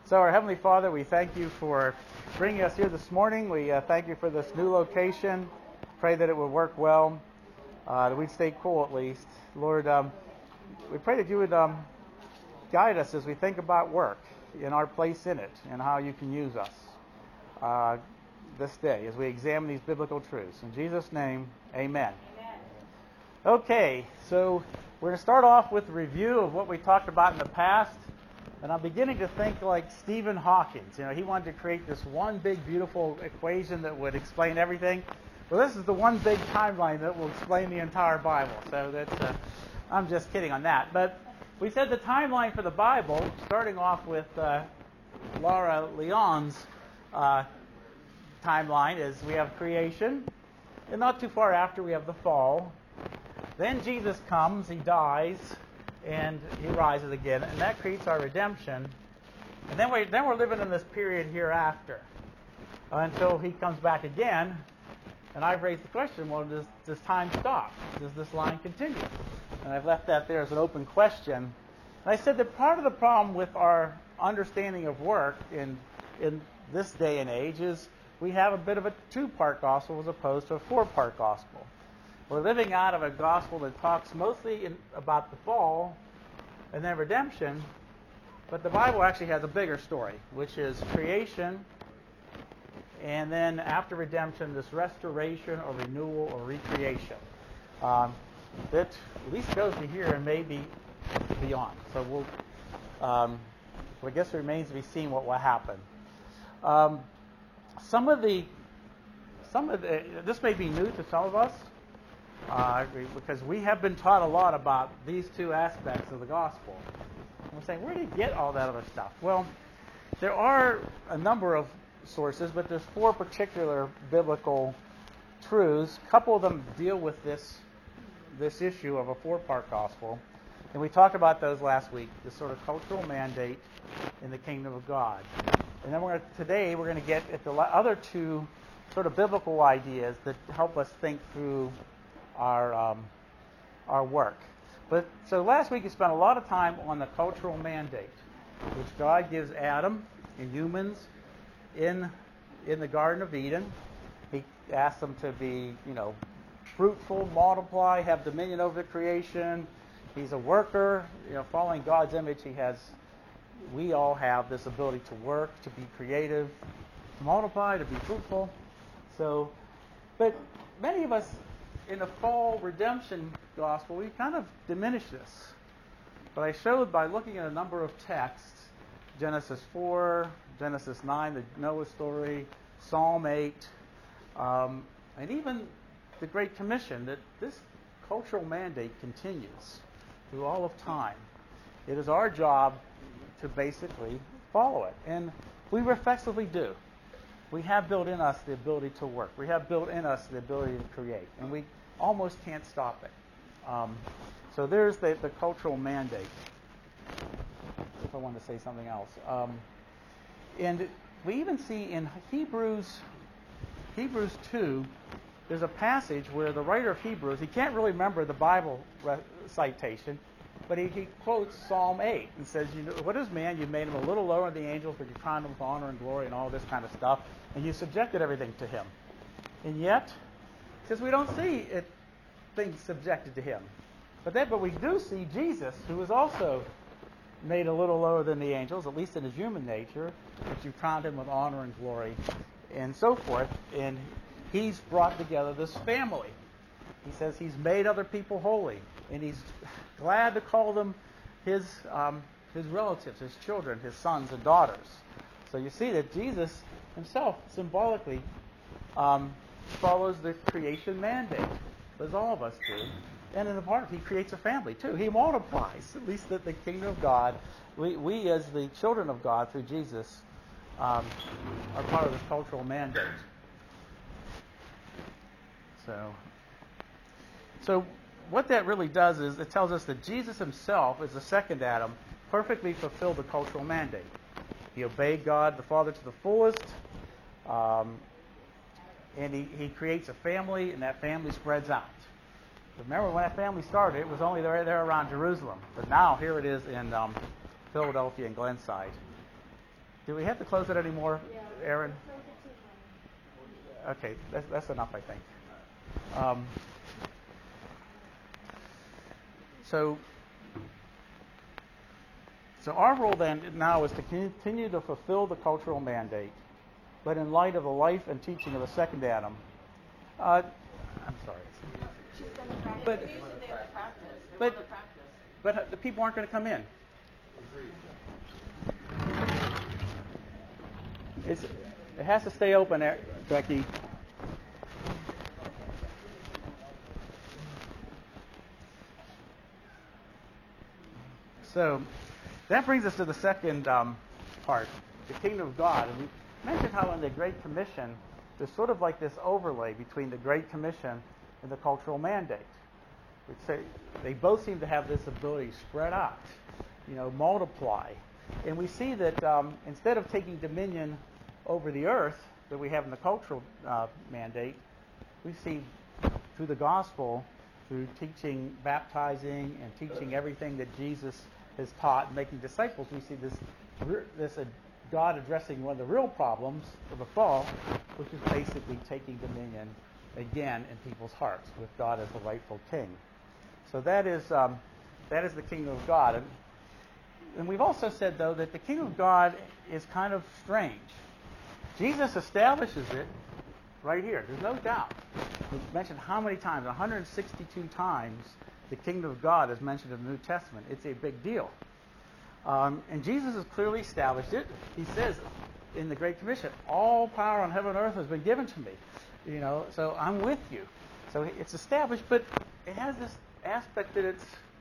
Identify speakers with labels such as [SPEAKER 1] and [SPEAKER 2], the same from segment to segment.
[SPEAKER 1] So our Heavenly Father, we thank you for bringing us here this morning. We thank you for this new location. Pray that it would work well, that we'd stay cool at least. Lord, we pray that you would guide us as we think about work and our place in it and how you can use us this day as we examine these biblical truths. In Jesus' name, amen. Okay, so we're going to start off with a review of what we talked about in the past. And I'm beginning to think like Stephen Hawking. You know, he wanted to create this one big, beautiful equation that would explain everything. Well, this is the one big timeline that will explain the entire Bible. So that's, I'm just kidding on that. But we said the timeline for the Bible, starting off with Laura Leon's timeline, is we have creation, and not too far after we have the fall. Then Jesus comes, he dies, and he rises again, and that creates our redemption. And then we're living in this period hereafter until he comes back again. And I've raised the question, well, does time stop? Does this line continue? And I've left that there as an open question. And I said that part of the problem with our understanding of work in this day and age is we have a bit of a two-part gospel as opposed to a four-part gospel. We're living out of a gospel that talks mostly about the fall and then redemption, but the Bible actually has a bigger story, which is creation, and then after redemption, this restoration or renewal or recreation. That at least goes to here and maybe beyond. So I guess it remains to be seen what will happen. This may be new to some of us. Because we have been taught a lot about these two aspects of the gospel. And we're saying, where do you get all that other stuff? Well, there are a number of sources, but there's four particular biblical truths. A couple of them deal with this issue of a four-part gospel. And we talked about those last week, this sort of cultural mandate in the kingdom of God. And then today we're going to get at the other two sort of biblical ideas that help us think through our work. So last week we spent a lot of time on the cultural mandate, which God gives Adam and humans in the Garden of Eden. He asks them to be, fruitful, multiply, have dominion over the creation. He's a worker, following God's image. We all have this ability to work, to be creative, to multiply, to be fruitful. But many of us in the fall redemption gospel, we kind of diminish this. But I showed by looking at a number of texts, Genesis 4, Genesis 9, the Noah story, Psalm 8, and even the Great Commission, that this cultural mandate continues through all of time. It is our job to basically follow it. And we reflexively do. We have built in us the ability to work. We have built in us the ability to create. And we almost can't stop it. So there's the cultural mandate. If I want to say something else. And we even see in Hebrews 2, there's a passage where the writer of Hebrews, he can't really remember the Bible citation, but he quotes Psalm 8 and says, what is man? You made him a little lower than the angels, but you crowned him with honor and glory and all this kind of stuff, and you subjected everything to him. And yet, because we don't see things subjected to him. But we do see Jesus, who was also made a little lower than the angels, at least in his human nature, but you crowned him with honor and glory and so forth. And he's brought together this family. He says he's made other people holy, and he's glad to call them his relatives, his children, his sons and daughters. So you see that Jesus himself symbolically follows the creation mandate, as all of us do. And in the part, he creates a family too. He multiplies, at least that the kingdom of God. We as the children of God through Jesus are part of this cultural mandate. So what that really does is it tells us that Jesus himself, as the second Adam, perfectly fulfilled the cultural mandate. He obeyed God the Father to the fullest, and he creates a family, and that family spreads out. Remember, when that family started, it was only there around Jerusalem. But now, here it is in Philadelphia and Glenside. Do we have to close it anymore,
[SPEAKER 2] Yeah.
[SPEAKER 1] Aaron? Okay, that's enough, I think. So our role then now is to continue to fulfill the cultural mandate, but in light of the life and teaching of the second Adam. I'm sorry. But the people aren't going to come in. It has to stay open, Becky. So that brings us to the second part, the kingdom of God. And we mentioned how in the Great Commission, there's sort of like this overlay between the Great Commission and the cultural mandate. We'd say they both seem to have this ability to spread out, multiply. And we see that instead of taking dominion over the earth that we have in the cultural mandate, we see through the gospel, through teaching, baptizing, and teaching everything that Jesus has taught, and making disciples, we see this God addressing one of the real problems of the fall, which is basically taking dominion again in people's hearts with God as the rightful king. So that is the kingdom of God. And we've also said, though, that the kingdom of God is kind of strange. Jesus establishes it right here. There's no doubt. We've mentioned how many times? 162 times the kingdom of God is mentioned in the New Testament. It's a big deal. And Jesus has clearly established it. He says in the Great Commission, all power on heaven and earth has been given to me. So I'm with you. So it's established, but it has this aspect that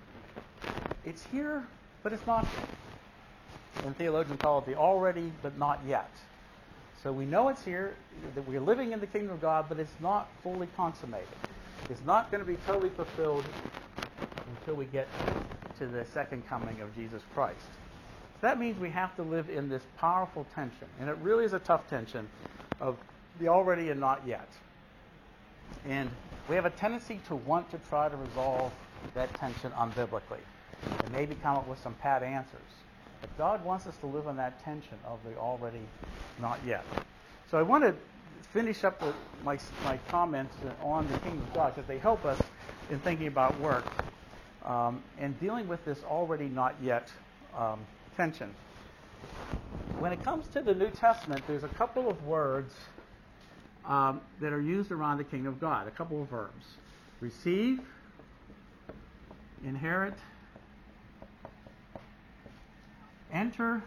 [SPEAKER 1] it's here, but it's not here. And theologians call it the already, but not yet. So we know it's here, that we're living in the kingdom of God, but it's not fully consummated. It's not going to be totally fulfilled until we get to the second coming of Jesus Christ. So that means we have to live in this powerful tension, and it really is a tough tension of the already and not yet. And we have a tendency to want to try to resolve that tension unbiblically and maybe come up with some pat answers. But God wants us to live in that tension of the already, not yet. So I want to finish up my comments on the kingdom of God because they help us in thinking about work and dealing with this already, not yet tension. When it comes to the New Testament, there's a couple of words that are used around the kingdom of God, a couple of verbs. Receive, inherit, enter,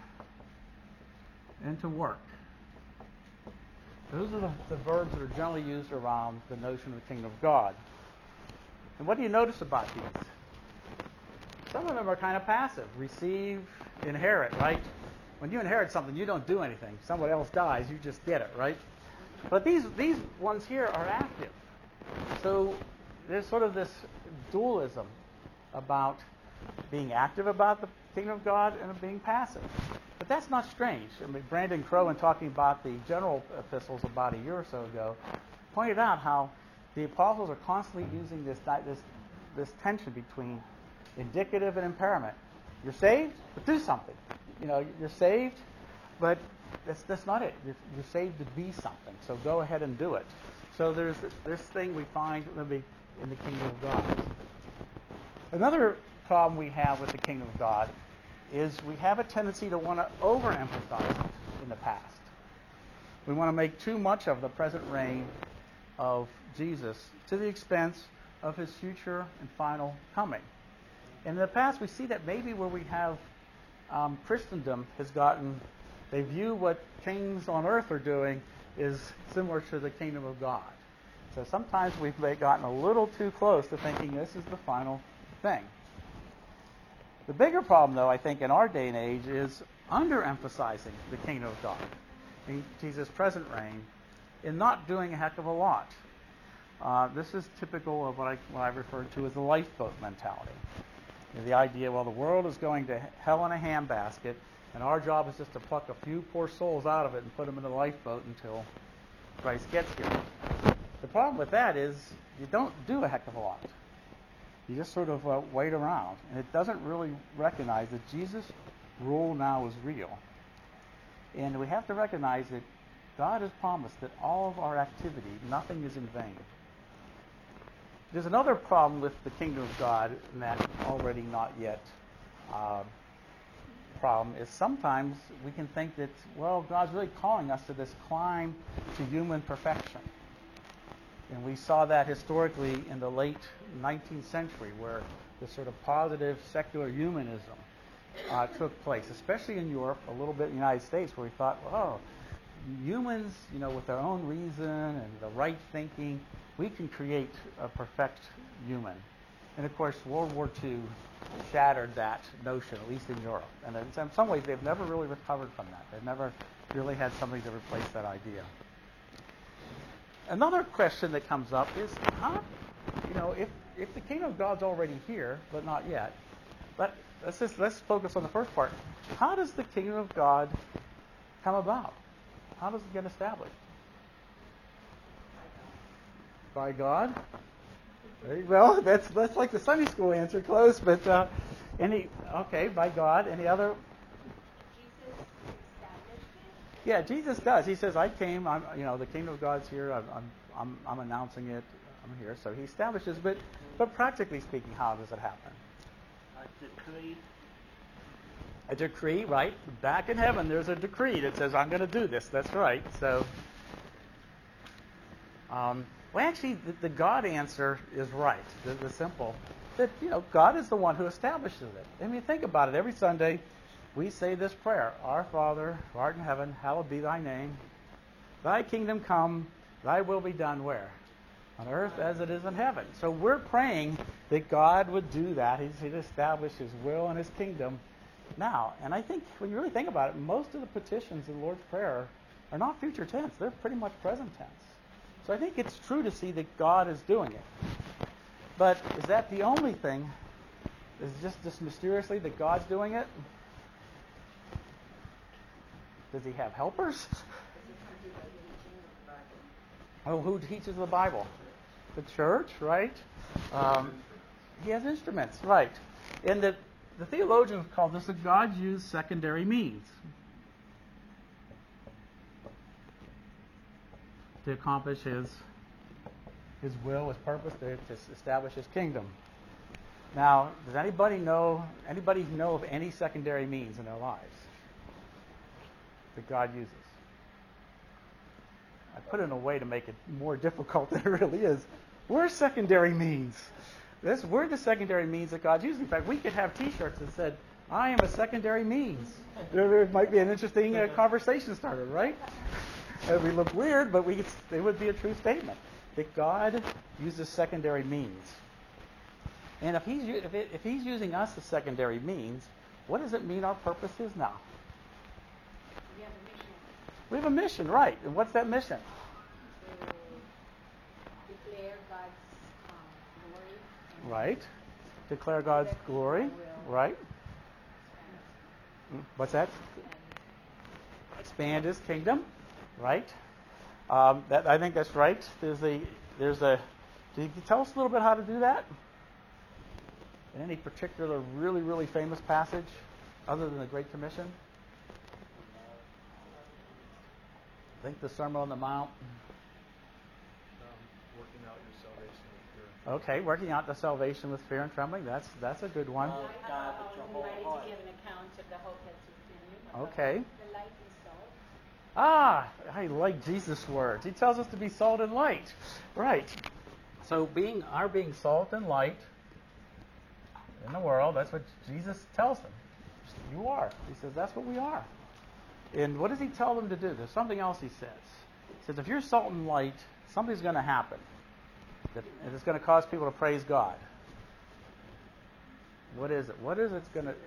[SPEAKER 1] and to work. Those are the verbs that are generally used around the notion of the kingdom of God. And what do you notice about these? Some of them are kind of passive. Receive, inherit, right? When you inherit something, you don't do anything. Someone else dies, you just get it, right? But these ones here are active. So there's sort of this dualism about being active about the kingdom of God and being passive. But that's not strange. I mean, Brandon Crow, in talking about the general epistles about a year or so ago, pointed out how the apostles are constantly using this tension between indicative and imperament. You're saved, but do something. You're saved, but that's not it. You're saved to be something. So go ahead and do it. So there's this thing we find in the kingdom of God. Another problem we have with the kingdom of God is we have a tendency to want to overemphasize it in the past. We want to make too much of the present reign of Jesus to the expense of his future and final coming. And in the past, we see that maybe where we have Christendom has gotten, they view what kings on earth are doing is similar to the kingdom of God. So sometimes we've gotten a little too close to thinking this is the final thing. The bigger problem, though, I think, in our day and age is underemphasizing the kingdom of God in Jesus' present reign and not doing a heck of a lot. This is typical of what I refer to as the lifeboat mentality. The idea, well, the world is going to hell in a handbasket, and our job is just to pluck a few poor souls out of it and put them in the lifeboat until Christ gets here. The problem with that is you don't do a heck of a lot. You just sort of wait around, and it doesn't really recognize that Jesus' rule now is real. And we have to recognize that God has promised that all of our activity, nothing is in vain. There's another problem with the kingdom of God, and that already not yet problem is sometimes we can think that, well, God's really calling us to this climb to human perfection. And we saw that historically in the late 19th century, where this sort of positive secular humanism took place, especially in Europe, a little bit in the United States, where we thought, well, humans, with their own reason and the right thinking, we can create a perfect human. And of course, World War II shattered that notion, at least in Europe. And in some ways, they've never really recovered from that. They've never really had something to replace that idea. Another question that comes up is, if the kingdom of God's already here, but not yet, but let's focus on the first part. How does the kingdom of God come about? How does it get established? By God. Well, that's like the Sunday school answer, close, but by God. Any other?
[SPEAKER 2] Jesus established it.
[SPEAKER 1] Yeah, Jesus does. He says, "I came. The kingdom of God's here. I'm announcing it. I'm here." So he establishes. But practically speaking, how does it happen?
[SPEAKER 3] A decree.
[SPEAKER 1] A decree, right? Back in heaven, there's a decree that says, "I'm going to do this." That's right. So, well, actually, the God answer is right. The simple that God is the one who establishes it. I mean, think about it. Every Sunday, we say this prayer: "Our Father, who art in heaven, hallowed be thy name. Thy kingdom come. Thy will be done where? On earth as it is in heaven." So we're praying that God would do that. He'd establish His will and His kingdom now. And I think when you really think about it, most of the petitions in the Lord's Prayer are not future tense. They're pretty much present tense. So I think it's true to see that God is doing it. But is that the only thing? Is it just mysteriously that God's doing it? Does He have helpers? Oh, who teaches the Bible? The church, right? He has instruments, right. And the theologians call this that God used secondary means to accomplish His will, His purpose, to establish His kingdom. Now, does anybody know of any secondary means in their lives that God uses? I put it in a way to make it more difficult than it really is. We're secondary means. We're the secondary means that God uses. In fact, we could have T-shirts that said, "I am a secondary means." There might be an interesting conversation starter, right? We look weird, but it would be a true statement that God uses secondary means. And if He's using us as secondary means, what does it mean our purpose is now?
[SPEAKER 2] We have a mission
[SPEAKER 1] We have a mission, right? And what's that mission?
[SPEAKER 2] to declare God's glory.
[SPEAKER 1] Right. Declare God's glory. Right. What's that? Expand His kingdom. Right. I think that's right. Can you tell us a little bit how to do that? Any particular really, really famous passage other than the Great Commission? I think the Sermon on the Mount.
[SPEAKER 3] Working out your salvation with fear.
[SPEAKER 1] Okay, working out the salvation with fear and trembling. That's a good one.
[SPEAKER 3] God with your whole
[SPEAKER 2] Ready
[SPEAKER 3] heart.
[SPEAKER 2] to give an account of the hope that's within you.
[SPEAKER 1] Okay.
[SPEAKER 2] The light and salt.
[SPEAKER 1] I like Jesus' words. He tells us to be salt and light. Right. So being salt and light in the world, that's what Jesus tells them. You are. He says that's what we are. And what does He tell them to do? There's something else He says. He says if you're salt and light, something's going to happen. And it's going to cause people to praise God. What is it? What is it going to...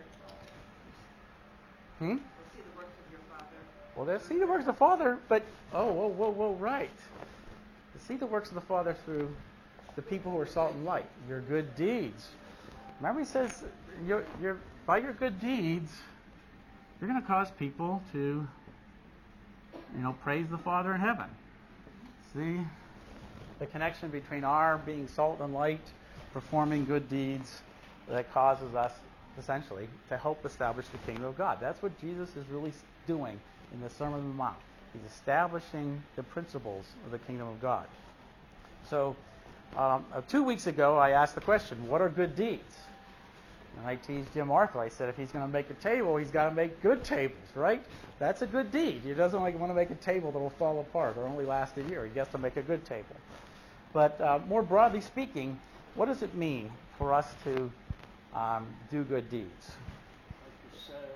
[SPEAKER 1] Well, they'll see the works of the Father, but... whoa, right. They see the works of the Father through the people who are salt and light. Your good deeds. Remember He says, by your good deeds, you're going to cause people to, praise the Father in heaven. See the connection between our being salt and light, performing good deeds, that causes us, essentially, to help establish the kingdom of God. That's what Jesus is really doing in the Sermon on the Mount. He's establishing the principles of the kingdom of God. So 2 weeks ago, I asked the question, what are good deeds? And I teased Jim Arthur. I said, if he's going to make a table, he's got to make good tables, right? That's a good deed. He doesn't want to make a table that will fall apart or only last a year. He has to make a good table. But more broadly speaking, what does it mean for us to do good deeds?
[SPEAKER 4] Like to serve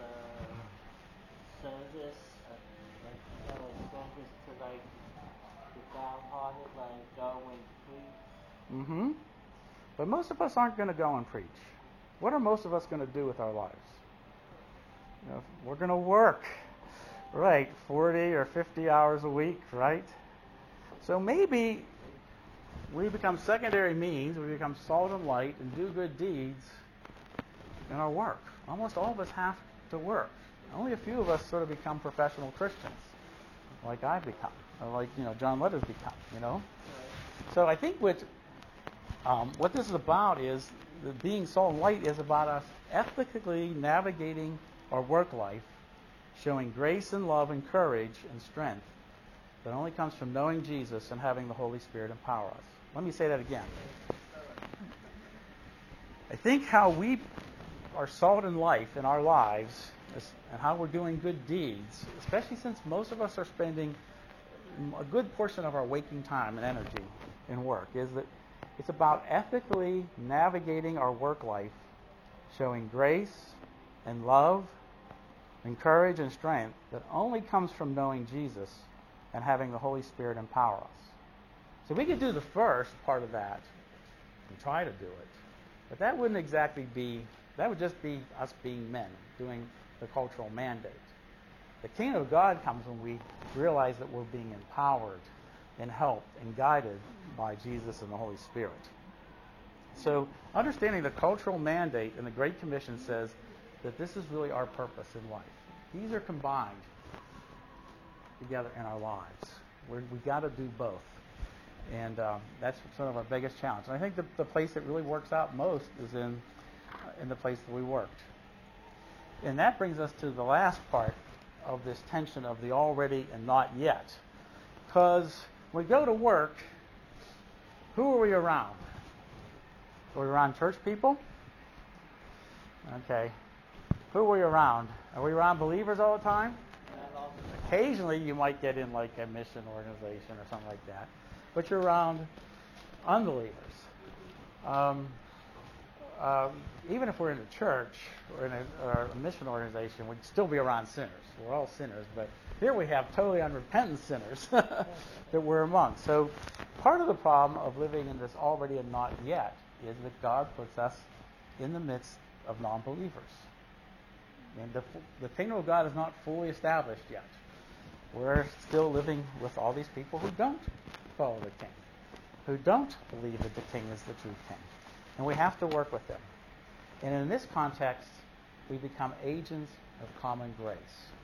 [SPEAKER 4] the service, like service to like the downhearted, like go and preach.
[SPEAKER 1] Mm-hmm. But most of us aren't going to go and preach. What are most of us going to do with our lives? You know, we're going to work, right, 40 or 50 hours a week, right? So maybe we become secondary means, we become salt and light and do good deeds in our work. Almost all of us have to work. Only a few of us sort of become professional Christians, like I've become, or like John Letter's become. So I think what this is about is being salt and light is about us ethically navigating our work life, showing grace and love and courage and strength that only comes from knowing Jesus and having the Holy Spirit empower us. Let me say that again. I think how we are salt and life in our lives and how we're doing good deeds, especially since most of us are spending a good portion of our waking time and energy in work, is that it's about ethically navigating our work life, showing grace and love and courage and strength that only comes from knowing Jesus and having the Holy Spirit empower us. So we could do the first part of that and try to do it, but that wouldn't exactly be, that would just be us being men, doing the cultural mandate. The kingdom of God comes when we realize that we're being empowered and helped and guided by Jesus and the Holy Spirit. So understanding the cultural mandate and the Great Commission says that this is really our purpose in life. These are combined together in our lives. We've got to do both. And that's sort of our biggest challenge. And I think the place that really works out most is in the place that we worked. And that brings us to the last part of this tension of the already and not yet. Because when we go to work, who are we around? Are we around church people? Okay. Who are we around? Are we around believers all the time? Occasionally you might get in like a mission organization or something like that. But you're around unbelievers. Even if we're in a church or in a mission organization, we'd still be around sinners. We're all sinners, but here we have totally unrepentant sinners that we're among. So part of the problem of living in this already and not yet is that God puts us in the midst of non-believers. And the kingdom of God is not fully established yet. We're still living with all these people who don't follow the king, who don't believe that the king is the true king. And we have to work with them. And in this context, we become agents of common grace.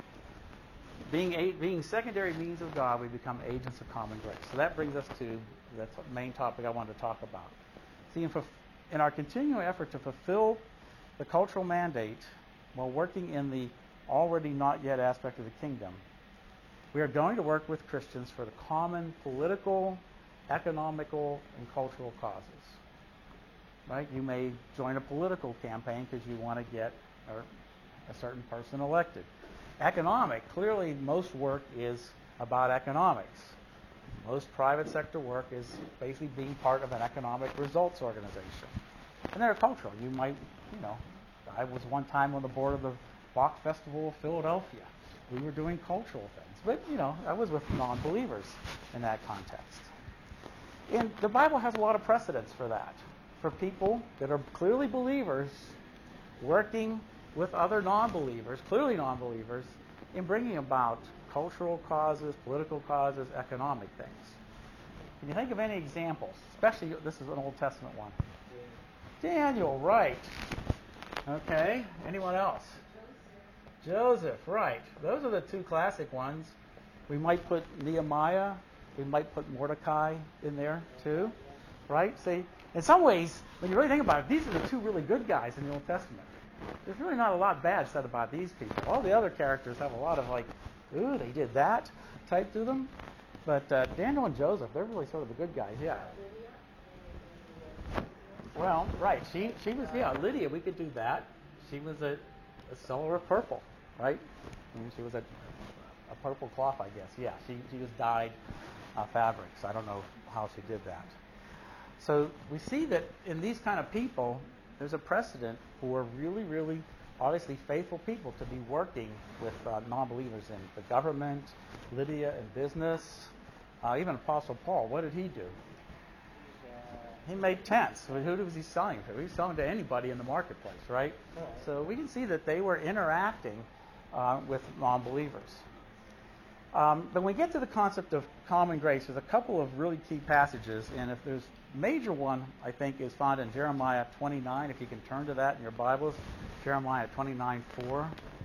[SPEAKER 1] Being secondary means of God, we become agents of common grace. So that brings us to the main topic I wanted to talk about. See, in our continuing effort to fulfill the cultural mandate while working in the already not yet aspect of the kingdom, we are going to work with Christians for the common political, economical, and cultural causes. Right? You may join a political campaign because you want to get a certain person elected. Economic, clearly most work is about economics. Most private sector work is basically being part of an economic results organization. And they're cultural. You might, I was one time on the board of the Bach Festival of Philadelphia. We were doing cultural things. But, I was with non-believers in that context. And the Bible has a lot of precedents for that. For people that are clearly believers working with other non-believers, clearly non-believers, in bringing about cultural causes, political causes, economic things. Can you think of any examples? Especially, this is an Old Testament one. Daniel, right. Okay. Anyone else? Joseph, right. Those are the two classic ones. We might put Nehemiah. We might put Mordecai in there too. Right? See, in some ways, when you really think about it, these are the two really good guys in the Old Testament. There's really not a lot bad said about these people. All the other characters have a lot of ooh, they did that type to them. But Daniel and Joseph, they're really sort of the good guys, yeah. Well, right. She was, yeah, Lydia, we could do that. She was a seller of purple, right? I mean, she was a purple cloth, I guess. Yeah, she just dyed fabrics. I don't know how she did that. So we see that in these kind of people, there's a precedent for really, really, obviously faithful people to be working with non-believers in the government, Lydia in business, even Apostle Paul. What did he do? He made tents. Who was he selling to? He was selling to anybody in the marketplace, right? So we can see that they were interacting with non-believers. But when we get to the concept of common grace, there's a couple of really key passages, and if there's a major one, I think, is found in Jeremiah 29. If you can turn to that in your Bibles, Jeremiah 29:4.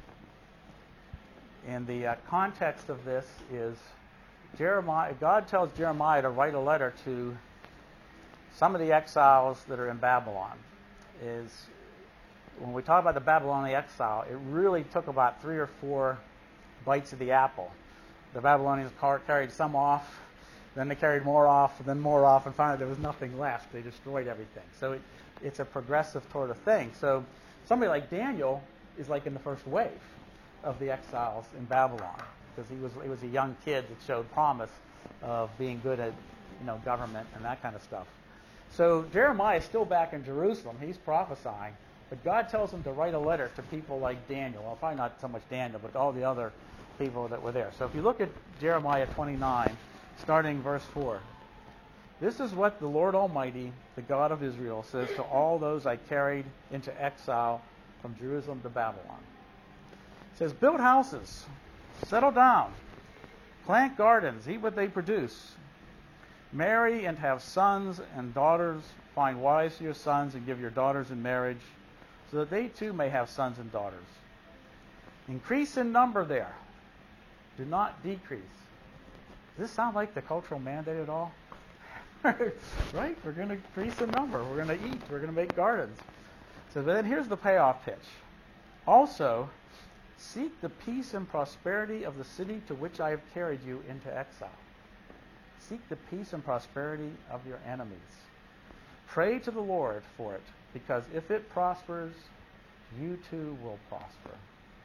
[SPEAKER 1] And the context of this is God tells Jeremiah to write a letter to some of the exiles that are in Babylon. When we talk about the Babylonian exile, it really took about 3 or 4 bites of the apple. The Babylonians carried some off, then they carried more off, then more off, and finally there was nothing left. They destroyed everything. So it's a progressive sort of thing. So somebody like Daniel is like in the first wave of the exiles in Babylon, because he was a young kid that showed promise of being good at government and that kind of stuff. So Jeremiah is still back in Jerusalem. He's prophesying, but God tells him to write a letter to people like Daniel. Well, probably not so much Daniel, but all the other people that were there. So if you look at Jeremiah 29, starting verse 4, this is what the Lord Almighty, the God of Israel, says to all those I carried into exile from Jerusalem to Babylon. It says, build houses, settle down, plant gardens, eat what they produce, marry and have sons and daughters, find wives for your sons and give your daughters in marriage, so that they too may have sons and daughters. Increase in number there. Do not decrease. Does this sound like the cultural mandate at all? Right? We're going to increase in number. We're going to eat. We're going to make gardens. So then here's the payoff pitch. Also, seek the peace and prosperity of the city to which I have carried you into exile. Seek the peace and prosperity of your enemies. Pray to the Lord for it, because if it prospers, you too will prosper.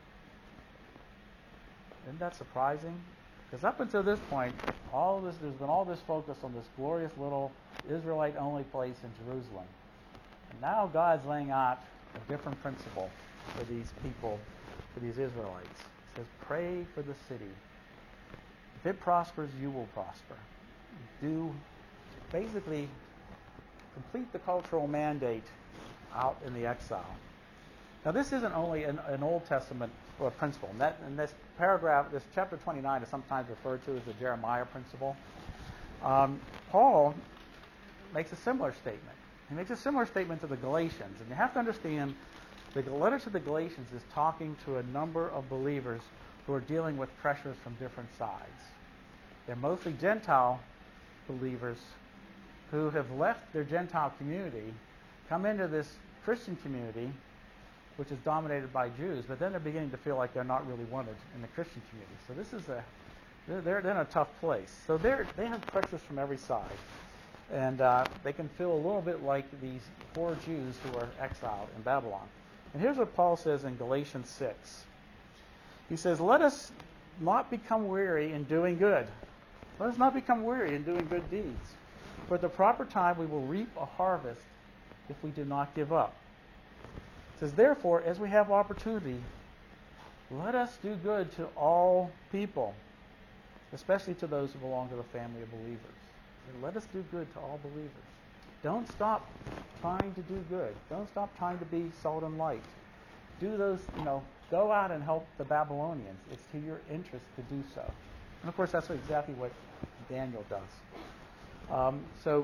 [SPEAKER 1] Isn't that surprising? Because up until this point, there's been all this focus on this glorious little Israelite-only place in Jerusalem. And now God's laying out a different principle for these people, for these Israelites. He says, pray for the city. If it prospers, you will prosper. Basically complete the cultural mandate out in the exile. Now, this isn't only an Old Testament principle. And this paragraph, this chapter 29 is sometimes referred to as the Jeremiah principle. Paul makes a similar statement. He makes a similar statement to the Galatians. And you have to understand, the letter to the Galatians is talking to a number of believers who are dealing with pressures from different sides. They're mostly Gentile believers who have left their Gentile community, come into this Christian community, which is dominated by Jews, but then they're beginning to feel like they're not really wanted in the Christian community. So this is they're in a tough place. So they have pressures from every side. And they can feel a little bit like these poor Jews who are exiled in Babylon. And here's what Paul says in Galatians 6. He says, let us not become weary in doing good. Let us not become weary in doing good deeds. For at the proper time we will reap a harvest if we do not give up. It says, therefore, as we have opportunity, let us do good to all people, especially to those who belong to the family of believers. And let us do good to all believers. Don't stop trying to do good. Don't stop trying to be salt and light. Do those, go out and help the Babylonians. It's to your interest to do so. And of course, that's exactly what Daniel does. So,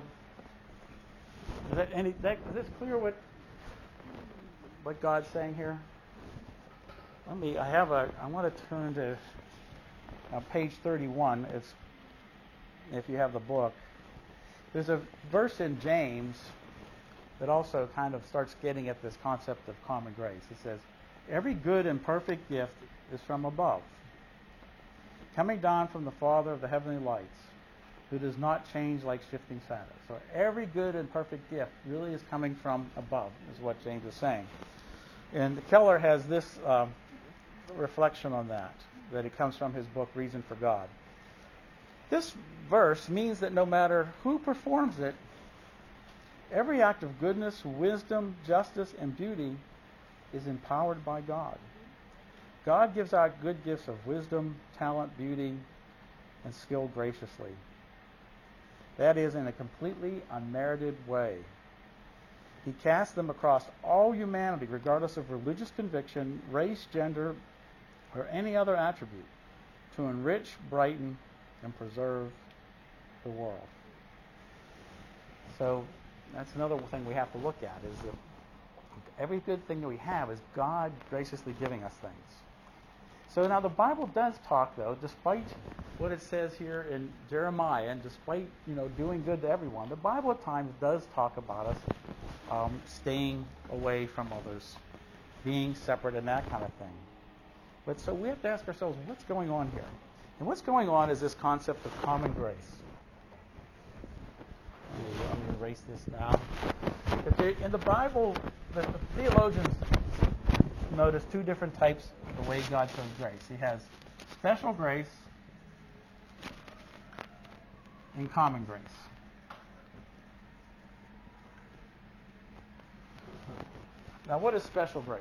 [SPEAKER 1] is this clear what God's saying here? I want to turn to page 31. If you have the book. There's a verse in James that also kind of starts getting at this concept of common grace. It says, every good and perfect gift is from above coming down from the Father of the heavenly lights, who does not change like shifting shadows. So every good and perfect gift really is coming from above, is what James is saying. And Keller has this reflection on that it comes from his book, Reason for God. This verse means that no matter who performs it, every act of goodness, wisdom, justice, and beauty is empowered by God. God gives out good gifts of wisdom, talent, beauty, and skill graciously. That is, in a completely unmerited way. He casts them across all humanity, regardless of religious conviction, race, gender, or any other attribute, to enrich, brighten, and preserve the world. So that's another thing we have to look at, is that every good thing that we have is God graciously giving us things. So now the Bible does talk, though, despite what it says here in Jeremiah, and despite doing good to everyone, the Bible at times does talk about us staying away from others, being separate, and that kind of thing. But so we have to ask ourselves, what's going on here? And what's going on is this concept of common grace. I'm going to erase this now. In the Bible, the theologians notice two different types of the way God shows grace. He has special grace and common grace. Now, what is special grace?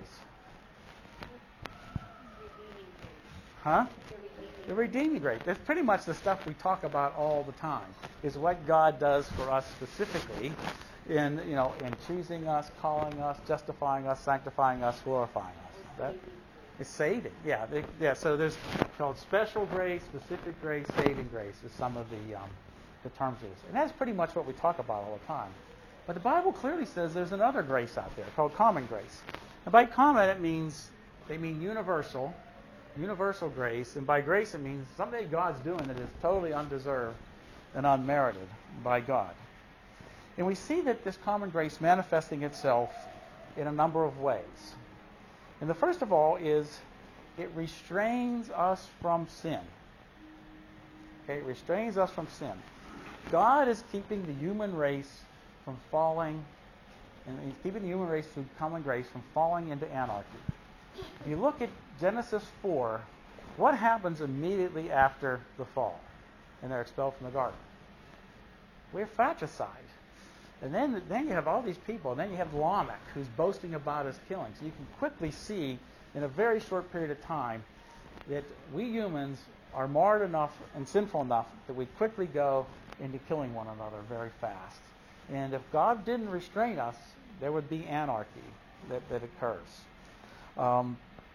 [SPEAKER 1] Huh? The redeeming grace. That's pretty much the stuff we talk about all the time, is what God does for us specifically in choosing us, calling us, justifying us, sanctifying us, glorifying us. That is saving. Yeah. So there's called special grace, specific grace, saving grace is some of the terms of this. And that's pretty much what we talk about all the time. But the Bible clearly says there's another grace out there called common grace. And by common, they mean universal grace. And by grace, it means something God's doing that is totally undeserved and unmerited by God. And we see that this common grace manifesting itself in a number of ways. And the first of all is it restrains us from sin. Okay, it restrains us from sin. God is keeping the human race from falling, and He's keeping the human race through common grace from falling into anarchy. If you look at Genesis 4, what happens immediately after the fall? And they're expelled from the garden. We're fratricide. And then you have all these people, and then you have Lamech, who's boasting about his killing. So you can quickly see, in a very short period of time, that we humans are marred enough and sinful enough that we quickly go into killing one another very fast. And if God didn't restrain us, there would be anarchy that occurs.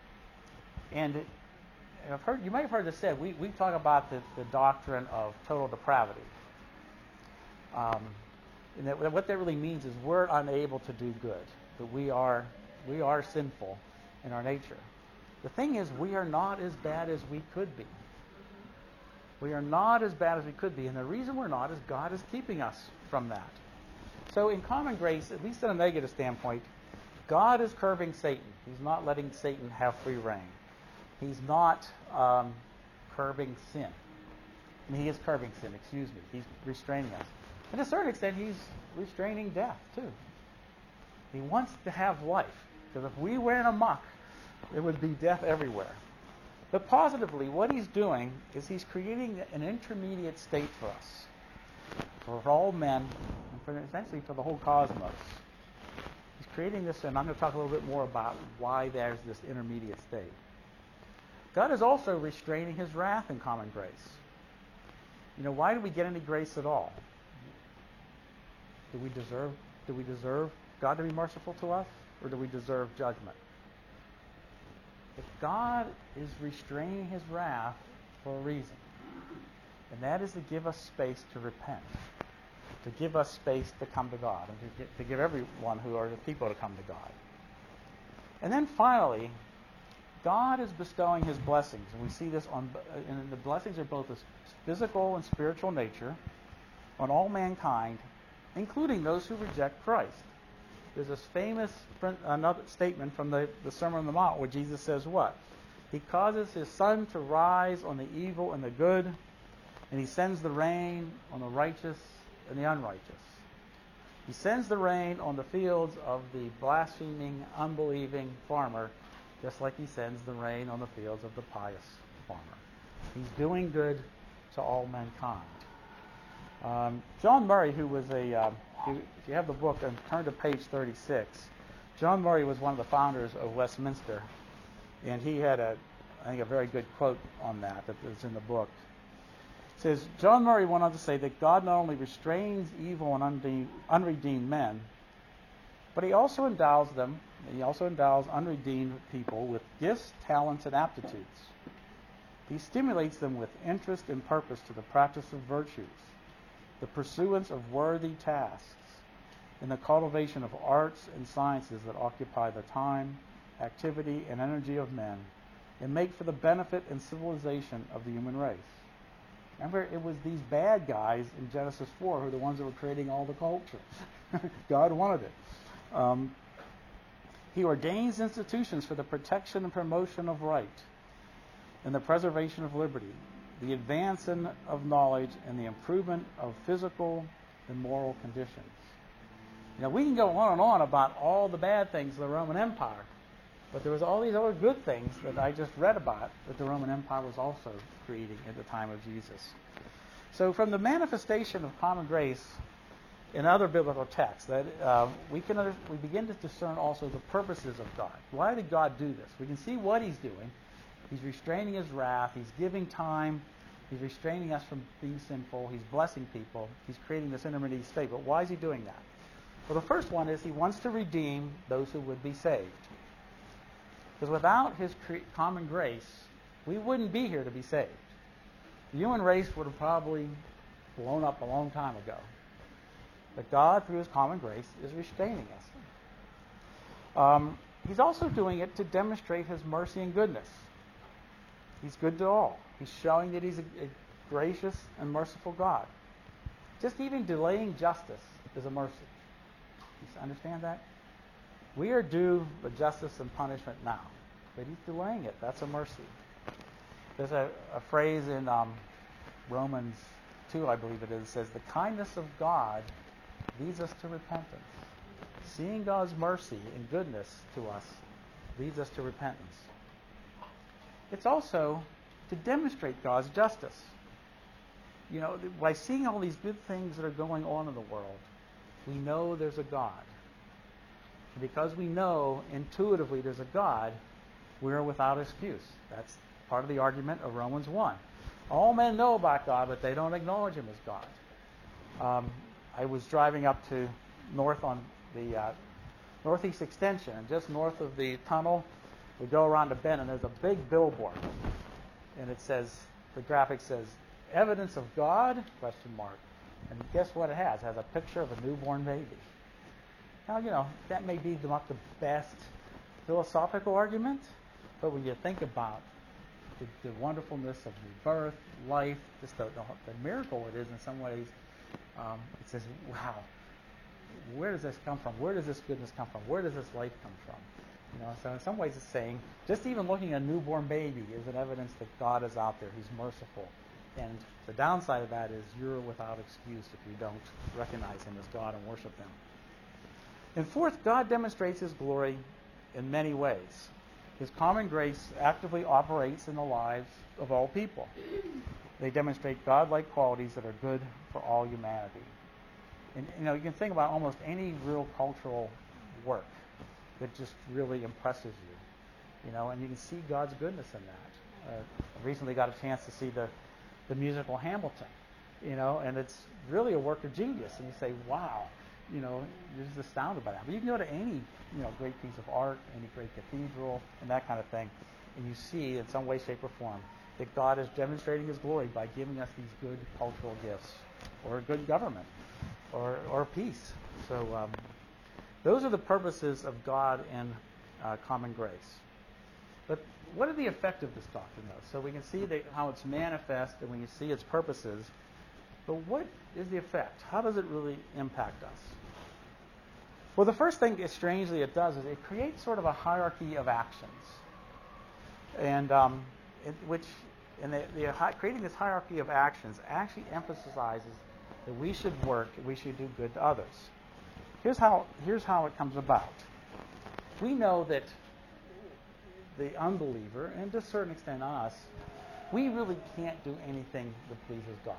[SPEAKER 1] You might have heard this said. We talk about the doctrine of total depravity. And that what that really means is we're unable to do good. That we are sinful in our nature. The thing is, we are not as bad as we could be. We are not as bad as we could be. And the reason we're not is God is keeping us from that. So in common grace, at least in a negative standpoint, God is curbing Satan. He's not letting Satan have free reign. He's not curbing sin. I mean, he is curbing sin, He's restraining us. And to a certain extent, he's restraining death, too. He wants to have life. Because if we went amok, there would be death everywhere. But positively, what he's doing is he's creating an intermediate state for us, for all men, and essentially for the whole cosmos. He's creating this, and I'm going to talk a little bit more about why there's this intermediate state. God is also restraining his wrath in common grace. Why do we get any grace at all? Do we deserve God to be merciful to us, or do we deserve judgment? If God is restraining his wrath for a reason, and that is to give us space to repent, to give us space to come to God, and to give everyone who are the people to come to God. And then finally, God is bestowing his blessings, and we see this and the blessings are both of physical and spiritual nature on all mankind, including those who reject Christ. There's this famous another statement from the Sermon on the Mount where Jesus says what? He causes his sun to rise on the evil and the good, and he sends the rain on the righteous and the unrighteous. He sends the rain on the fields of the blaspheming, unbelieving farmer, just like he sends the rain on the fields of the pious farmer. He's doing good to all mankind. John Murray, who was if you have the book and turn to page 36, John Murray was one of the founders of Westminster, and he had I think a very good quote on that is in the book. It says, John Murray went on to say that God not only restrains evil and unredeemed men, but he also endows unredeemed people with gifts, talents, and aptitudes. He stimulates them with interest and purpose to the practice of virtues, the pursuance of worthy tasks, and the cultivation of arts and sciences that occupy the time, activity, and energy of men, and make for the benefit and civilization of the human race. Remember, it was these bad guys in Genesis 4 who are the ones that were creating all the culture. God wanted it. He ordains institutions for the protection and promotion of right, and the preservation of liberty, the advancement of knowledge, and the improvement of physical and moral conditions. You know, we can go on and on about all the bad things of the Roman Empire, but there was all these other good things that I just read about that the Roman Empire was also creating at the time of Jesus. So from the manifestation of common grace in other biblical texts, that we begin to discern also the purposes of God. Why did God do this? We can see what he's doing. He's restraining his wrath. He's giving time. He's restraining us from being sinful. He's blessing people. He's creating this intermediate state. But why is he doing that? Well, the first one is he wants to redeem those who would be saved. Because without his common grace, we wouldn't be here to be saved. The human race would have probably blown up a long time ago. But God, through his common grace, is restraining us. He's also doing it to demonstrate his mercy and goodness. He's good to all. He's showing that he's a gracious and merciful God. Just even delaying justice is a mercy. You understand that? We are due the justice and punishment now, but he's delaying it. That's a mercy. There's a phrase in Romans 2, I believe it is, says, the kindness of God leads us to repentance. Seeing God's mercy and goodness to us leads us to repentance. It's also to demonstrate God's justice. You know, by seeing all these good things that are going on in the world, we know there's a God. And because we know intuitively there's a God, we're without excuse. That's part of the argument of Romans 1. All men know about God, but they don't acknowledge him as God. I was driving up to north on the Northeast Extension, and just north of the tunnel, we go around a bend, and there's a big billboard. And it says, the graphic says, evidence of God, question mark. And guess what it has? It has a picture of a newborn baby. Now, you know, that may be not the best philosophical argument, but when you think about the wonderfulness of rebirth, life, just the miracle it is in some ways, it says, wow, where does this come from? Where does this goodness come from? Where does this life come from? You know, so in some ways it's saying, just even looking at a newborn baby is an evidence that God is out there. He's merciful. And the downside of that is you're without excuse if you don't recognize him as God and worship him. And fourth, God demonstrates his glory in many ways. His common grace actively operates in the lives of all people. They demonstrate God-like qualities that are good for all humanity. And you know, you can think about almost any real cultural work that just really impresses you. You know, and you can see God's goodness in that. I recently got a chance to see the musical Hamilton, you know, and it's really a work of genius. And you say, wow, you know, you're just astounded by that. But you can go to any, you know, great piece of art, any great cathedral, and that kind of thing, and you see in some way, shape, or form that God is demonstrating his glory by giving us these good cultural gifts, or a good government, or peace. So those are the purposes of God and common grace. But what are the effect of this doctrine, though? So we can see how it's manifest, and we can see its purposes. But what is the effect? How does it really impact us? Well, the first thing, strangely, it does is it creates sort of a hierarchy of actions. Creating this hierarchy of actions actually emphasizes that we should work, we should do good to others. Here's how it comes about. We know that the unbeliever, and to a certain extent us, we really can't do anything that pleases God.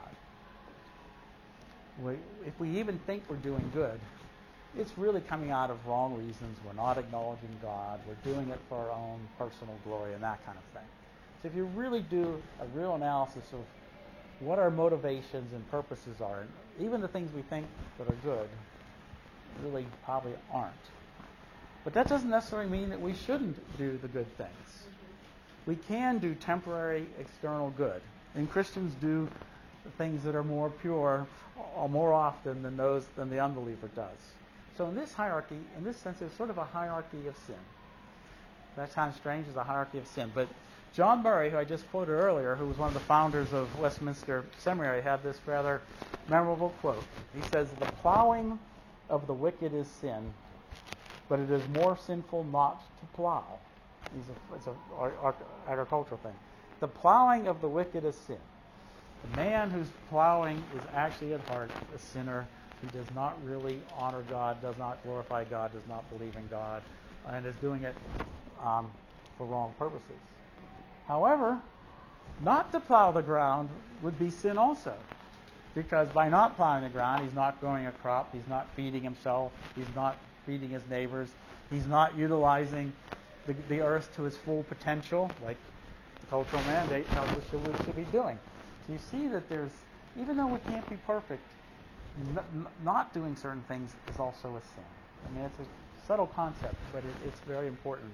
[SPEAKER 1] If we even think we're doing good, it's really coming out of wrong reasons. We're not acknowledging God. We're doing it for our own personal glory and that kind of thing. So if you really do a real analysis of what our motivations and purposes are, and even the things we think that are good really probably aren't. But that doesn't necessarily mean that we shouldn't do the good things. We can do temporary external good. And Christians do things that are more pure more often than the unbeliever does. So in this hierarchy, in this sense, there's sort of a hierarchy of sin. That sounds strange, as a hierarchy of sin. But John Murray, who I just quoted earlier, who was one of the founders of Westminster Seminary, had this rather memorable quote. He says, "The plowing of the wicked is sin, but it is more sinful not to plow." It's an agricultural thing. The plowing of the wicked is sin. The man who's plowing is actually at heart a sinner who does not really honor God, does not glorify God, does not believe in God, and is doing it for wrong purposes. However, not to plow the ground would be sin also, because by not plowing the ground, he's not growing a crop, he's not feeding himself, he's not feeding his neighbors, he's not utilizing the earth to its full potential, like the cultural mandate tells us we should be doing. So you see that even though we can't be perfect, not doing certain things is also a sin. I mean, it's a subtle concept, but it's very important.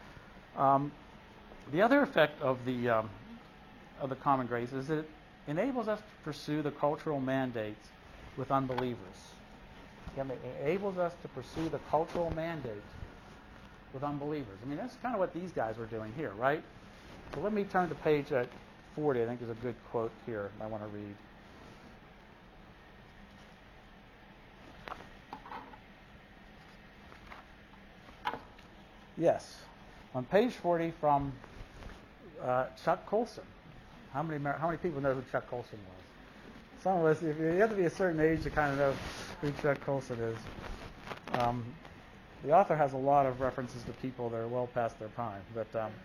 [SPEAKER 1] The other effect of the common grace is that it enables us to pursue the cultural mandates with unbelievers. It enables us to pursue the cultural mandates with unbelievers. I mean, that's kind of what these guys were doing here, right? So let me turn to page 40. I think there's a good quote here I want to read. Yes, on page 40 from Chuck Colson. How many people know who Chuck Colson was? Some of us, if you have to be a certain age to kind of know who Chuck Colson is. The author has a lot of references to people that are well past their prime, but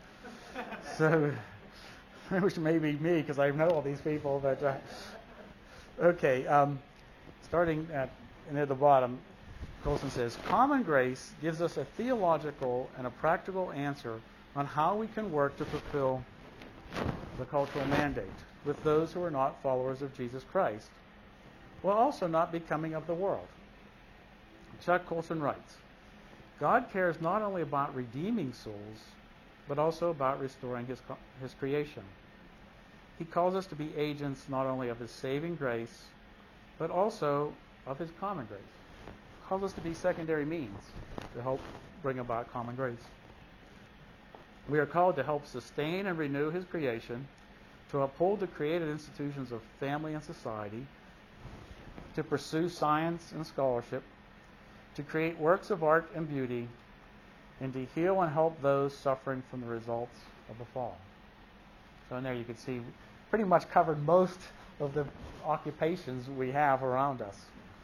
[SPEAKER 1] so which may be me because I know all these people. But okay, starting near the bottom. Colson says, "Common grace gives us a theological and a practical answer on how we can work to fulfill the cultural mandate with those who are not followers of Jesus Christ, while also not becoming of the world." Chuck Colson writes, "God cares not only about redeeming souls, but also about restoring his creation. He calls us to be agents not only of his saving grace, but also of his common grace. Calls us to be secondary means to help bring about common grace. We are called to help sustain and renew his creation, to uphold the created institutions of family and society, to pursue science and scholarship, to create works of art and beauty, and to heal and help those suffering from the results of the fall." So in there you can see pretty much covered most of the occupations we have around us.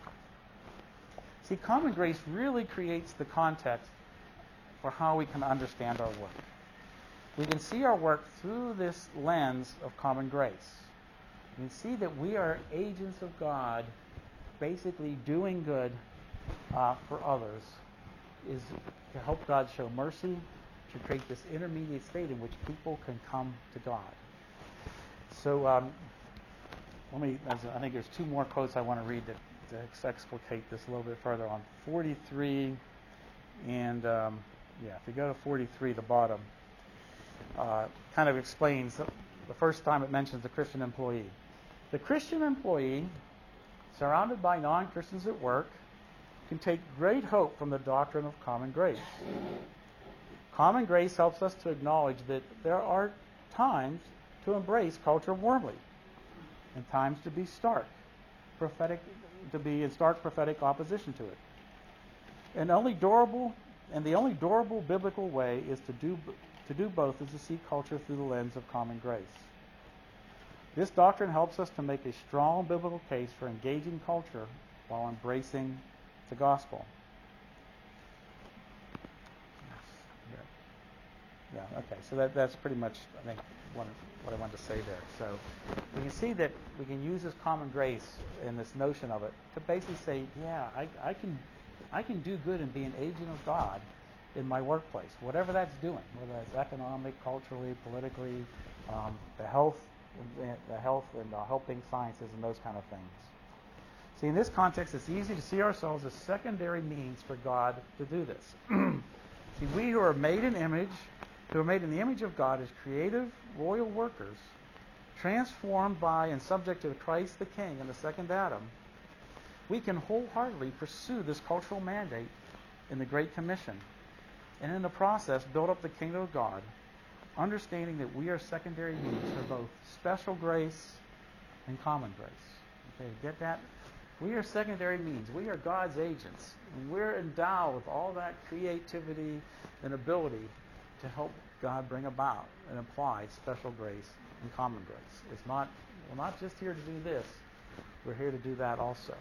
[SPEAKER 1] See, common grace really creates the context for how we can understand our work. We can see our work through this lens of common grace. We can see that we are agents of God, basically doing good for others, is to help God show mercy, to create this intermediate state in which people can come to God. So I think there's two more quotes I want to read to explicate this a little bit further on 43, and if you go to 43, the bottom kind of explains the first time it mentions the Christian employee. The Christian employee, surrounded by non-Christians at work, can take great hope from the doctrine of common grace. Common grace helps us to acknowledge that there are times to embrace culture warmly, and times to be in stark prophetic opposition to it. And the only durable biblical way is to To do both is to see culture through the lens of common grace. This doctrine helps us to make a strong biblical case for engaging culture while embracing the gospel. Yeah, okay, so that's pretty much, I think, what I wanted to say there. So we can see that we can use this common grace and this notion of it to basically say, yeah, I can do good and be an agent of God in my workplace, whatever that's doing, whether that's economic, culturally, politically, the health and helping sciences and those kind of things. See, in this context, it's easy to see ourselves as secondary means for God to do this. See, we who are made in the image of God as creative, royal workers, transformed by and subject to Christ the King and the second Adam, we can wholeheartedly pursue this cultural mandate in the Great Commission, and in the process build up the kingdom of God, understanding that we are secondary means for both special grace and common grace. Okay, get that? We are secondary means. We are God's agents, and we're endowed with all that creativity and ability to help God bring about and apply special grace and common grace. We're not just here to do this. We're here to do that also.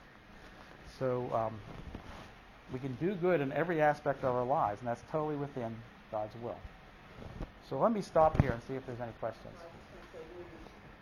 [SPEAKER 1] So we can do good in every aspect of our lives, and that's totally within God's will. So let me stop here and see if there's any questions.
[SPEAKER 5] Well, I was going to say,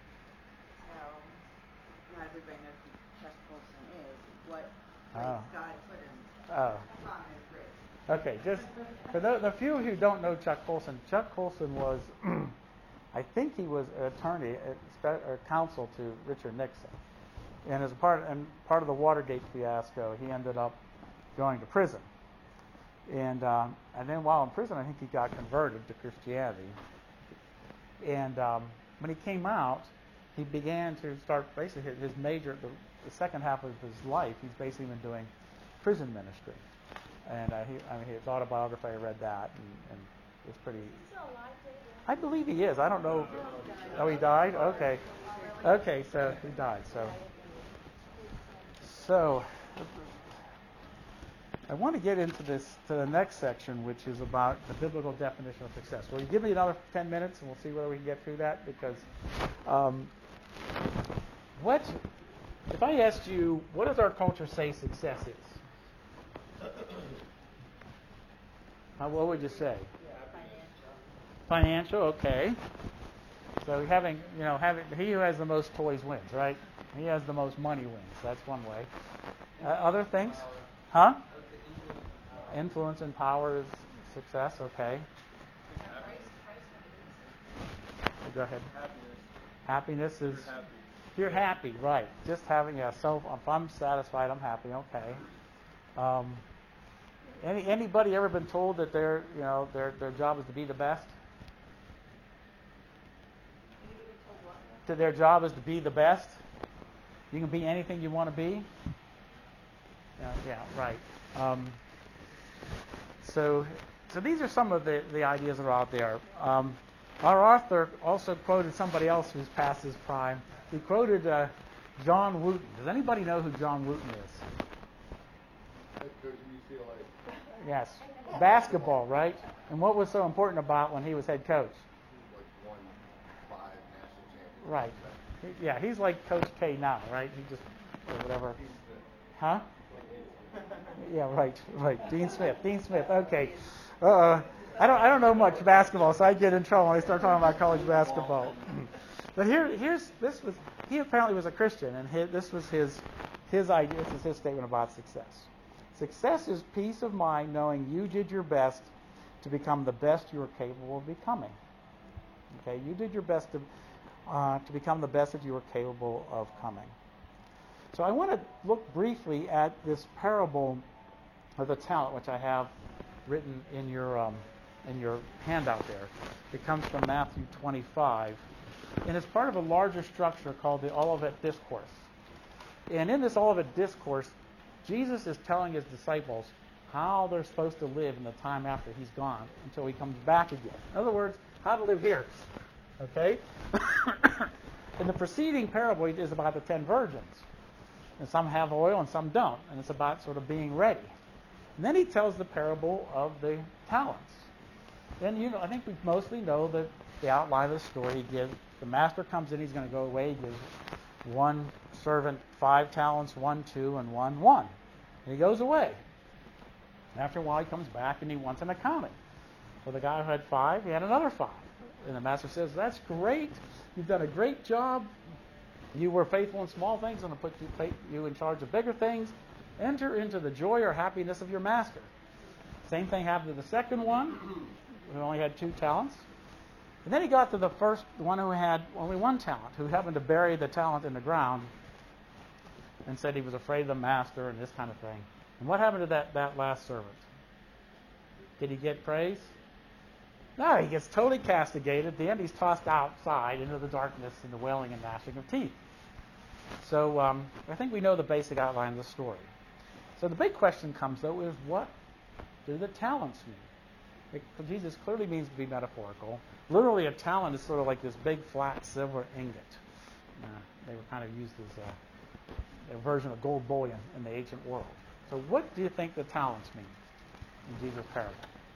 [SPEAKER 5] not everybody knows who Chuck Colson is. What place God put him common grace.
[SPEAKER 1] Okay, just for the few who don't know Chuck Colson was, I think he was an attorney or counsel to Richard Nixon, and as part of the Watergate fiasco, he ended up going to prison, and then while in prison, I think he got converted to Christianity, and when he came out, he began to start basically his major, the second half of his life, he's basically been doing prison ministry. And his autobiography, I read that, and it's pretty. I believe he is. I don't know. Oh, he died? Okay. Okay, so he died. So I want to get into to the next section, which is about the biblical definition of success. Will you give me another 10 minutes, and we'll see whether we can get through that? Because if I asked you, what does our culture say success is? What would you say? Financial, okay. So he who has the most toys wins, right? He has the most money wins. That's one way. Other things? Huh? Influence and power is success, okay. Go ahead. Happiness is you're happy, right? Just having if I'm satisfied, I'm happy, okay. Anybody ever been told that their job is to be the best? That their job is to be the best? You can be anything you want to be? Yeah, right. So these are some of the ideas that are out there. Our author also quoted somebody else who's past his prime. He quoted John Wooten. Does anybody know who John Wooten is? Yes, basketball, right? And what was so important about when he was head coach?
[SPEAKER 6] Won 5 national championships.
[SPEAKER 1] Right. Yeah, he's like Coach K now, right? He just or whatever. Huh? Yeah, right. Dean Smith. Okay. I don't know much basketball, so I get in trouble when I start talking about college basketball. But he apparently was a Christian, and this was his idea. This is his statement about success. Success is peace of mind knowing you did your best to become the best you are capable of becoming. Okay, you did your best to become the best that you were capable of coming. So I want to look briefly at this parable of the talent, which I have written in your handout there. It comes from Matthew 25, and it's part of a larger structure called the Olivet Discourse. And in this Olivet Discourse, Jesus is telling his disciples how they're supposed to live in the time after he's gone until he comes back again. In other words, how to live here. Okay? And the preceding parable is about the 10 virgins. And some have oil and some don't. And it's about sort of being ready. And then he tells the parable of the talents. then I think we mostly know the outline of the story. He gives, the master comes in, he's going to go away, he gives one servant 5 talents, 1 2, and 1 1. And he goes away. And after a while, he comes back and he wants an accounting. So the guy who had 5, he had another 5. And the master says, "That's great. You've done a great job. You were faithful in small things. I'm going to put you in charge of bigger things. Enter into the joy or happiness of your master." Same thing happened to the second one, who only had 2 talents. And then he got to the first one who had only 1 talent, who happened to bury the talent in the ground and said he was afraid of the master and this kind of thing. And what happened to that last servant? Did he get praise? No, he gets totally castigated. At the end, he's tossed outside into the darkness and the wailing and gnashing of teeth. So I think we know the basic outline of the story. So the big question comes, though, is what do the talents mean? Jesus clearly means to be metaphorical. Literally, a talent is sort of like this big, flat silver ingot. They were kind of used as a version of gold bullion in the ancient world. So what do you think the talents mean in Jesus' parable?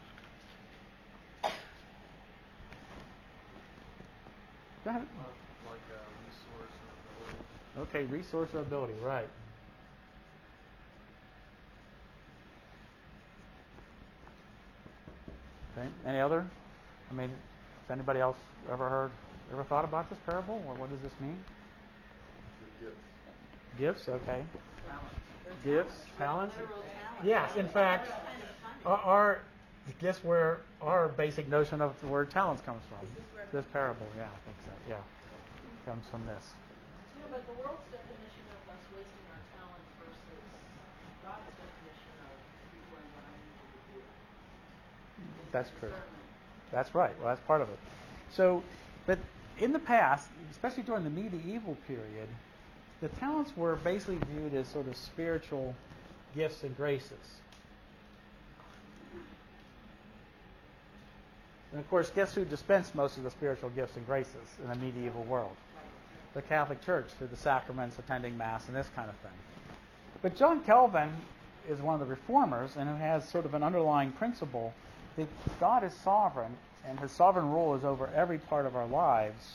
[SPEAKER 1] Go ahead.
[SPEAKER 3] Like a resource or ability.
[SPEAKER 1] Okay, resource or ability, right. Okay, any other? I mean, has anybody else ever thought about this parable? Or what does this mean? Gifts, okay. Gifts, talents. Yes, in fact, guess where our basic notion of the word talents comes from? This parable, yeah, I think so. Yeah, comes from this.
[SPEAKER 2] Yeah, but the world's definition of us wasting our talent versus God's definition of doing what I need you to do.
[SPEAKER 1] That's true. That's right. Well, that's part of it. So, but in the past, especially during the medieval period, the talents were basically viewed as sort of spiritual gifts and graces. And of course, guess who dispensed most of the spiritual gifts and graces in the medieval world? The Catholic Church, through the sacraments, attending Mass, and this kind of thing. But John Calvin is one of the reformers and who has sort of an underlying principle that God is sovereign and his sovereign rule is over every part of our lives.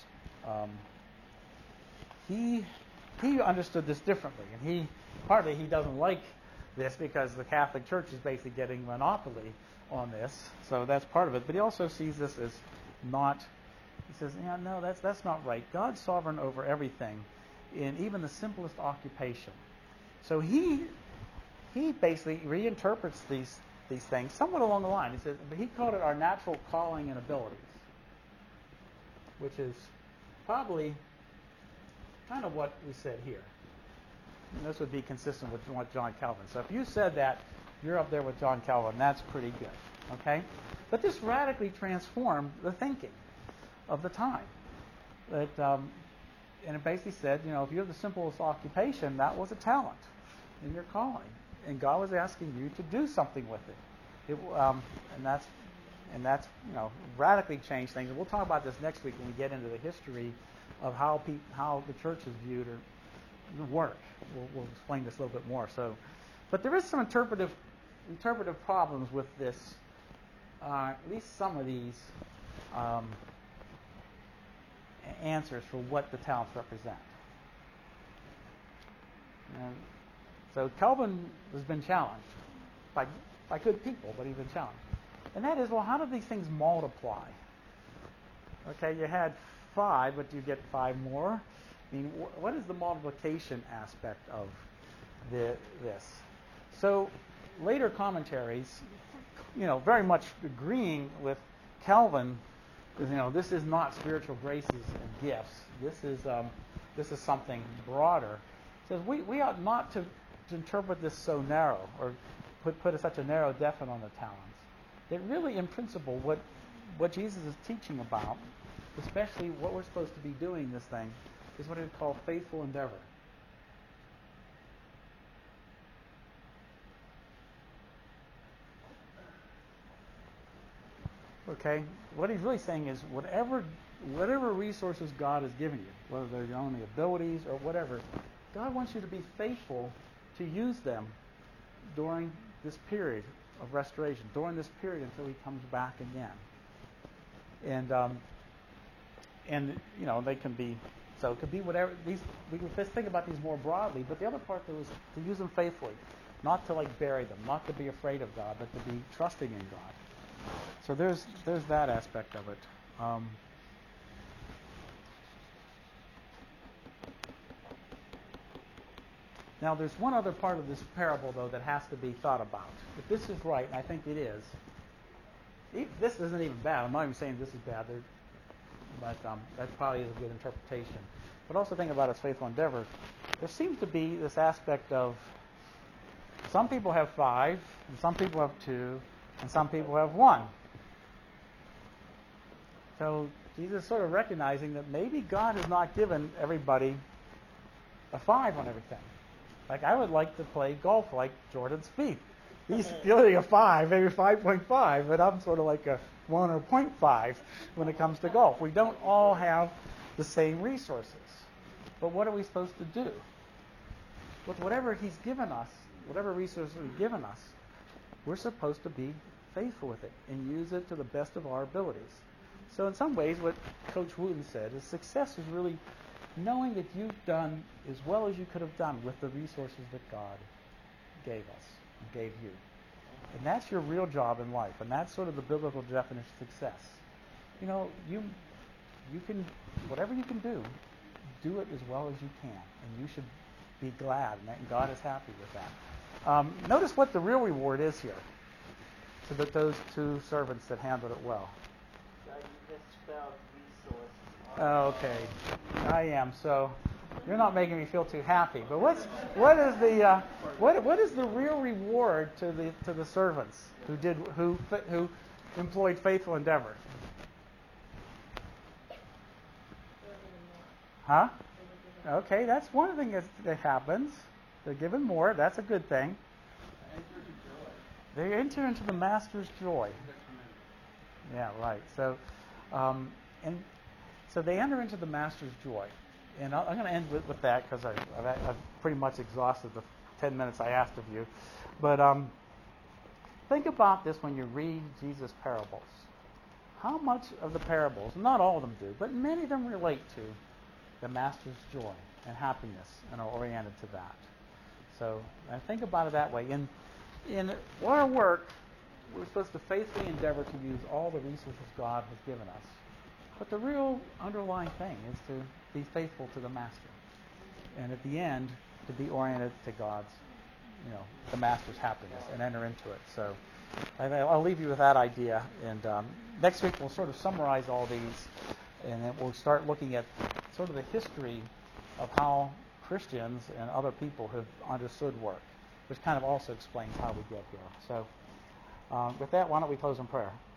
[SPEAKER 1] He understood this differently, and partly he doesn't like this because the Catholic Church is basically getting monopoly on this, so that's part of it. But he also sees this as not. He says, "Yeah, no, that's not right. God's sovereign over everything, in even the simplest occupation." So he basically reinterprets these things somewhat along the line. He says, but he called it our natural calling and abilities, which is probably kind of what we said here. And this would be consistent with what John Calvin. So if you said that, you're up there with John Calvin. That's pretty good. Okay? But this radically transformed the thinking of the time. And it basically said, if you have the simplest occupation, that was a talent in your calling. And God was asking you to do something with it. And that's radically changed things. And we'll talk about this next week when we get into the history of how the church is viewed or work. We'll explain this a little bit more. But there is some interpretive problems with this. At least some of these answers for what the talents represent. And so Calvin has been challenged by good people, but he's been challenged. And that is, well, how do these things multiply? Okay, you had 5, but you get 5 more. I mean, what is the multiplication aspect of this? So later commentaries, very much agreeing with Calvin, this is not spiritual graces and gifts. This is something broader. It says we ought not to interpret this so narrow or put such a narrow definite on the talents. That really, in principle, what Jesus is teaching about, especially what we're supposed to be doing in this thing, is what he would call faithful endeavor. Okay? What he's really saying is whatever resources God has given you, whether they're your own abilities or whatever, God wants you to be faithful to use them during this period of restoration, during this period until he comes back again. and they can be. So it could be whatever these. We can just think about these more broadly, but the other part though is to use them faithfully, not to bury them, not to be afraid of God, but to be trusting in God. So there's that aspect of it. Now there's one other part of this parable though that has to be thought about. If this is right, and I think it is, this isn't even bad. I'm not even saying this is bad. But that probably is a good interpretation. But also think about its faithful endeavor. There seems to be this aspect of some people have 5, and some people have 2, and some people have 1. So Jesus is sort of recognizing that maybe God has not given everybody a 5 on everything. Like I would like to play golf like Jordan Spieth. He's getting a 5, maybe 5.5, but I'm sort of like a 1 or 0.5 when it comes to golf. We don't all have the same resources. But what are we supposed to do? With whatever He's given us, whatever resources He's given us, we're supposed to be faithful with it and use it to the best of our abilities. So in some ways, what Coach Wooten said is success is really knowing that you've done as well as you could have done with the resources that God gave us and gave you. And that's your real job in life. And that's sort of the biblical definition of success. You can, whatever you can do it as well as you can. And you should be glad, and God is happy with that. Notice what the real reward is here to those 2 servants that handled it well.
[SPEAKER 4] So you just spelled resources.
[SPEAKER 1] Oh, okay. I am. So you're not making me feel too happy. But what is the real reward to the servants who employed faithful endeavor? Huh? Okay, that's one thing that happens. They're given more. That's a good thing. They enter into the master's joy. Yeah, right. So, so they enter into the master's joy. And I'm going to end with that because I've pretty much exhausted the 10 minutes I asked of you. But think about this when you read Jesus' parables. How much of the parables, not all of them do, but many of them relate to the master's joy and happiness and are oriented to that. So think about it that way. In our work, we're supposed to faithfully endeavor to use all the resources God has given us. But the real underlying thing is to be faithful to the master. And at the end, to be oriented to God's, the master's happiness and enter into it. So I'll leave you with that idea. And next week we'll sort of summarize all these. And then we'll start looking at sort of the history of how Christians and other people have understood work, which kind of also explains how we get here. So with that, why don't we close in prayer?